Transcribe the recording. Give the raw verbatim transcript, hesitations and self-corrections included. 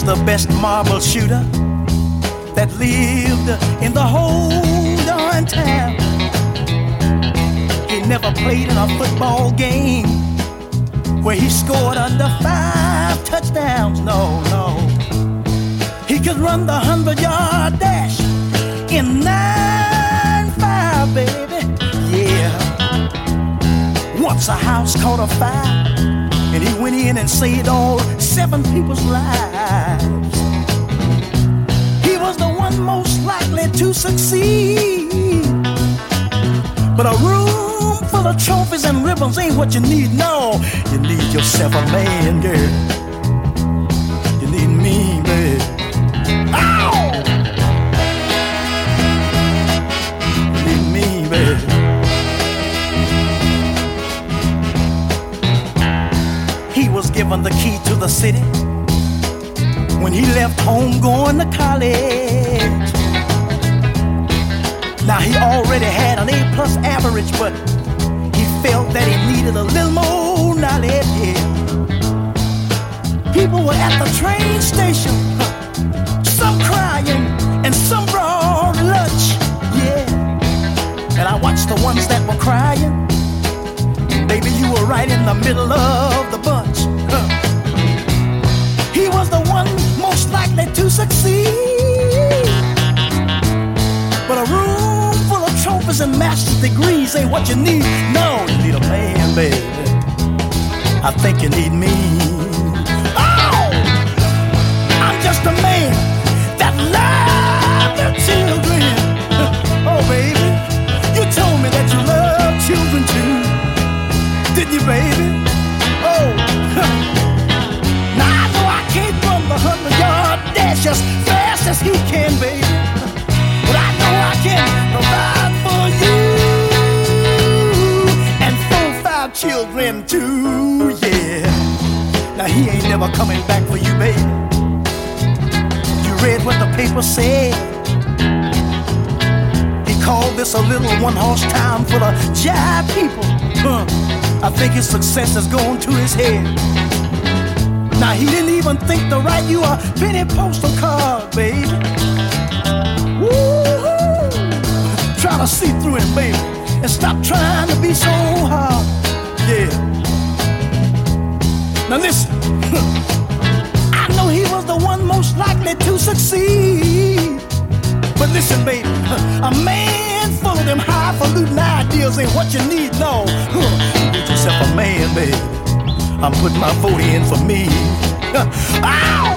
the best marble shooter that lived in the whole darn town. He never played in a football game where he scored under five touchdowns. No, no. He could run the hundred-yard dash in nine five, baby. Yeah. Once a house caught a fire, and he went in and saved all seven people's lives. He was the one most likely to succeed. But a room full of trophies and ribbons ain't what you need, no. You need yourself a man, girl. You need me, baby. Ow! You need me, baby. He was given the key to the city when he left home going to college. Now he already had an A plus average, but he felt that he needed a little more knowledge. Yeah. People were at the train station, some crying and some brought lunch. Yeah. And I watched the ones that were crying. Baby, you were right in the middle of the bunch. Huh. He was the one most likely to succeed. But a room full of trophies and master's degrees ain't what you need. No, you need a man, baby. I think you need me. Oh! I'm just a man that loves your children. Oh, baby, you told me that you love children too. Didn't you, baby? Oh, now I know I can't run the hundred-yard dash as fast as he can, baby. But I know I can provide for you and four, five children too, yeah. Now he ain't never coming back for you, baby. You read what the paper said. He called this a little one-horse town full of jive people. Huh. I think his success has gone to his head. Now he didn't even think to write you a penny postal card, baby. Woo-hoo! Try to see through him, baby, and stop trying to be so hard. Yeah. Now listen, I know he was the one most likely to succeed. But listen, baby, a man full of them highfalutin ideas ain't what you need, no. Get yourself a man, baby. I'm putting my vote in for me. Ow!